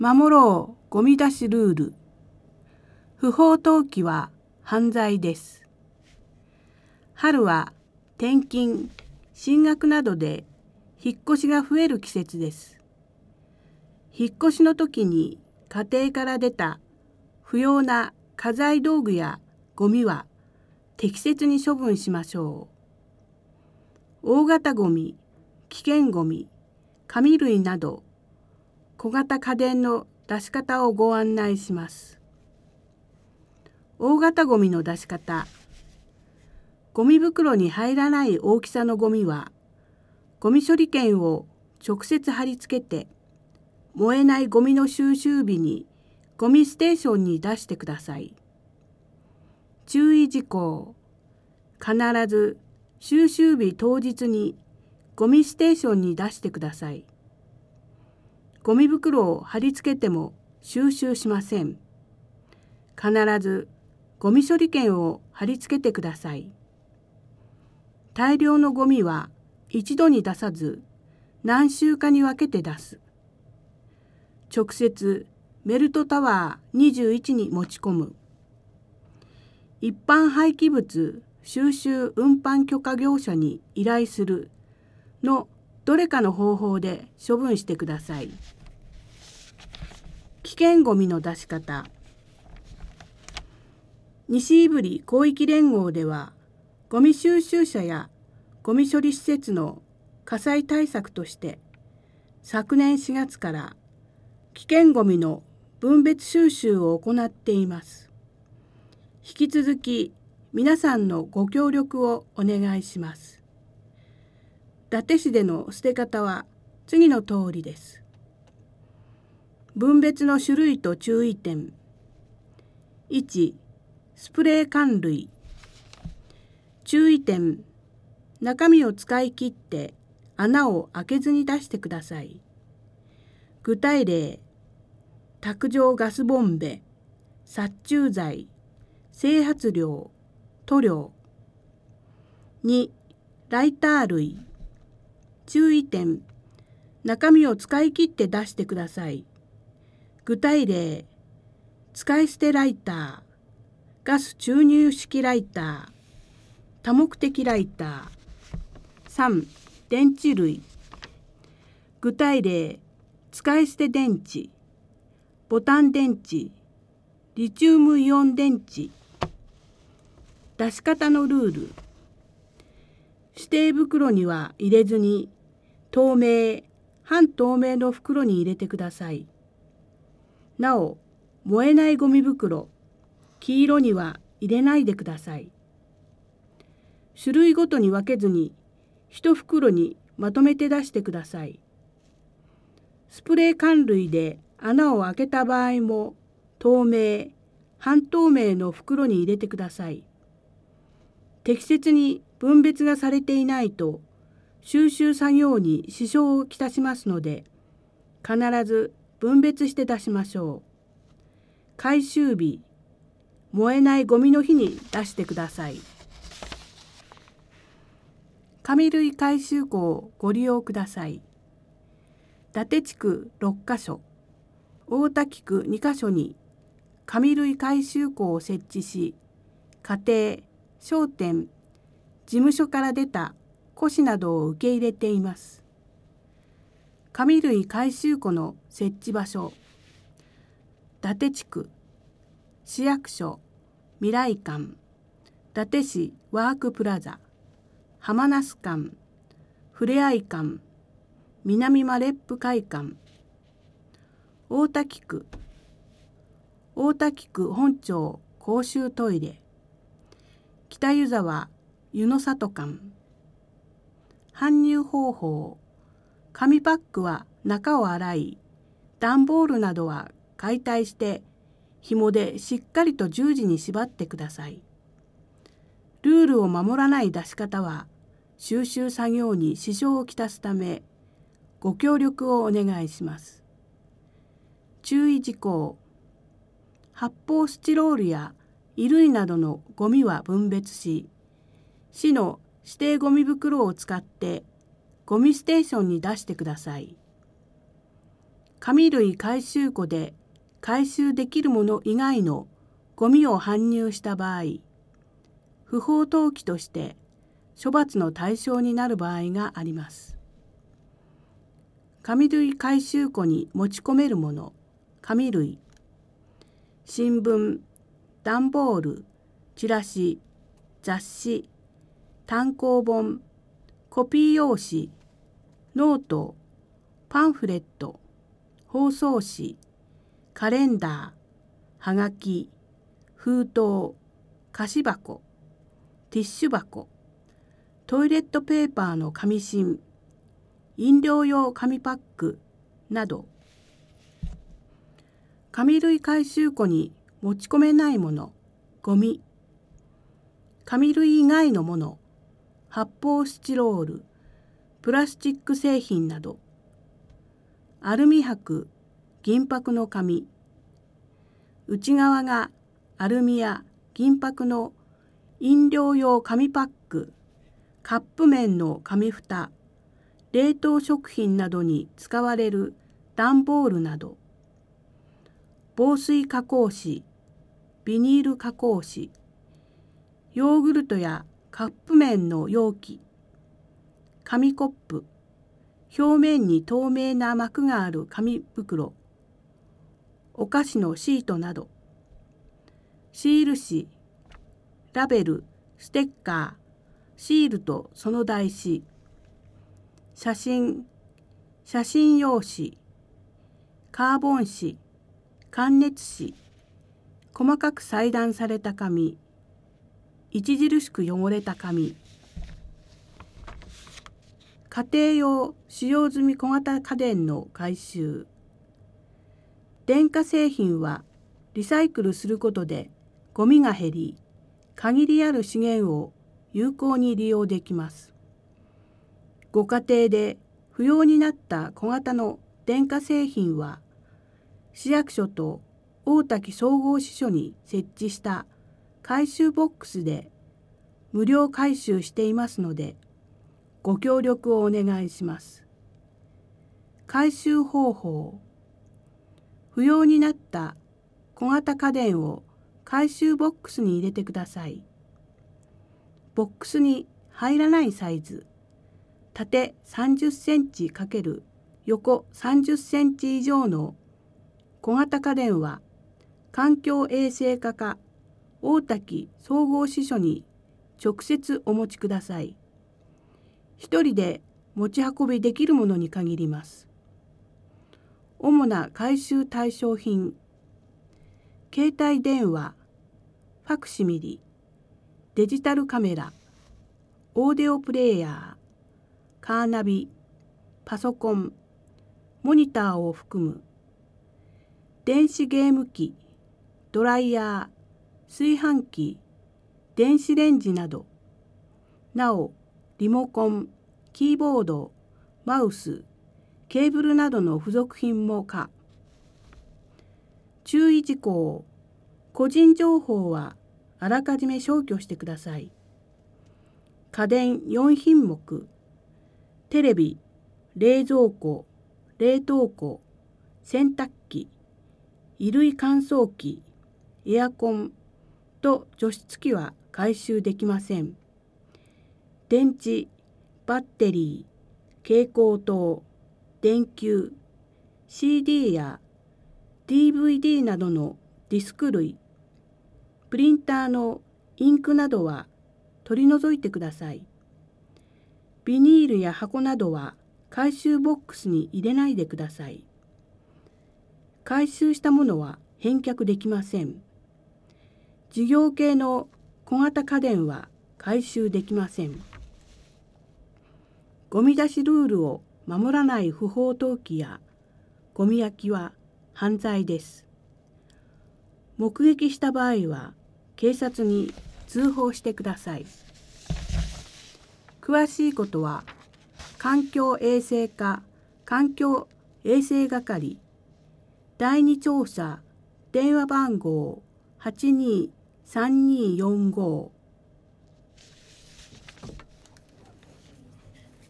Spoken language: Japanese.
守ろうゴミ出しルール。不法投棄は犯罪です。春は転勤、進学などで引っ越しが増える季節です。引っ越しの時に家庭から出た不要な家財道具やゴミは適切に処分しましょう。大型ゴミ、危険ゴミ、紙類など小型家電の出し方をご案内します。大型ゴミの出し方。ゴミ袋に入らない大きさのゴミは、ゴミ処理券を直接貼り付けて、燃えないゴミの収集日にゴミステーションに出してください。注意事項。必ず収集日当日にゴミステーションに出してください。ゴミ袋を貼り付けても収集しません。必ずゴミ処理券を貼り付けてください。大量のゴミは一度に出さず、何週かに分けて出す。直接メルトタワー21に持ち込む。一般廃棄物収集運搬許可業者に依頼するのどれかの方法で処分してください。危険ゴミの出し方。西胆振広域連合では、ゴミ収集車やゴミ処理施設の火災対策として、昨年4月から危険ゴミの分別収集を行っています。引き続き皆さんのご協力をお願いします。伊達市での捨て方は次の通りです。分別の種類と注意点。1、スプレー缶類。注意点。中身を使い切って穴を開けずに出してください。具体例、卓上ガスボンベ、殺虫剤、整髪料、塗料。2、ライター類。注意点。中身を使い切って出してください。具体例、使い捨てライター、ガス注入式ライター、多目的ライター。3、電池類。具体例、使い捨て電池、ボタン電池、リチウムイオン電池。出し方のルール。指定袋には入れずに、透明、半透明の袋に入れてください。なお、燃えないゴミ袋、黄色には入れないでください。種類ごとに分けずに、一袋にまとめて出してください。スプレー缶類で穴を開けた場合も、透明、半透明の袋に入れてください。適切に分別がされていないと、収集作業に支障をきたしますので、必ず分別して出しましょう。回収日、燃えないゴミの日に出してください。紙類回収庫をご利用ください。伊達地区6カ所、大田区2カ所に紙類回収庫を設置し、家庭、商店、事務所から出た古紙などを受け入れています。紙類回収庫の設置場所。伊達地区、市役所、未来館、伊達市ワークプラザ、浜那須館、ふれあい館、南マレップ会館。大田区、大田区本町公衆トイレ、北湯沢湯の里館。搬入方法。紙パックは中を洗い、段ボールなどは解体して紐でしっかりと十字に縛ってください。ルールを守らない出し方は収集作業に支障をきたすため、ご協力をお願いします。注意事項。発泡スチロールや衣類などのゴミは分別し、市の指定ゴミ袋を使ってゴミステーションに出してください。 紙類回収庫で回収できるもの以外のゴミを搬入した場合、不法投棄として処罰の対象になる場合があります。紙類回収庫に持ち込めるもの、紙類、新聞、段ボール、チラシ、雑誌、単行本、コピー用紙、ノート、パンフレット、包装紙、カレンダー、はがき、封筒、菓子箱、ティッシュ箱、トイレットペーパーの紙芯、飲料用紙パックなど、紙類回収庫に持ち込めないもの、ゴミ、紙類以外のもの、発泡スチロール、プラスチック製品など、アルミ箔、銀箔の紙、内側がアルミや銀箔の飲料用紙パック、カップ麺の紙蓋、冷凍食品などに使われる段ボールなど、防水加工紙、ビニール加工紙、ヨーグルトやカップ麺の容器、紙コップ、表面に透明な膜がある紙袋、お菓子のシートなど、シール紙、ラベル、ステッカー、シールとその台紙、写真、写真用紙、カーボン紙、感熱紙、細かく裁断された紙、著しく汚れた紙、家庭用使用済み小型家電の回収、電化製品はリサイクルすることでゴミが減り、限りある資源を有効に利用できます。ご家庭で不要になった小型の電化製品は、市役所と大多喜総合支所に設置した回収ボックスで無料回収していますので、ご協力をお願いします。回収方法。不要になった小型家電を回収ボックスに入れてください。ボックスに入らないサイズ、縦30センチ×横30センチ以上の小型家電は、環境衛生課か大多喜総合支所に直接お持ちください。一人で持ち運びできるものに限ります。主な回収対象品、携帯電話、ファクシミリ、デジタルカメラ、オーディオプレーヤー、カーナビ、パソコン、モニターを含む、電子ゲーム機、ドライヤー、炊飯器、電子レンジなど、なお、リモコン、キーボード、マウス、ケーブルなどの付属品も可。注意事項、個人情報はあらかじめ消去してください。家電4品目、テレビ、冷蔵庫、冷凍庫、洗濯機、衣類乾燥機、エアコンと除湿機は回収できません。電池、バッテリー、蛍光灯、電球、CD や DVD などのディスク類、プリンターのインクなどは取り除いてください。ビニールや箱などは回収ボックスに入れないでください。回収したものは返却できません。事業系の小型家電は回収できません。ゴミ出しルールを守らない不法投棄やゴミ焼きは犯罪です。目撃した場合は警察に通報してください。詳しいことは環境衛生課環境衛生係第2調査電話番号823245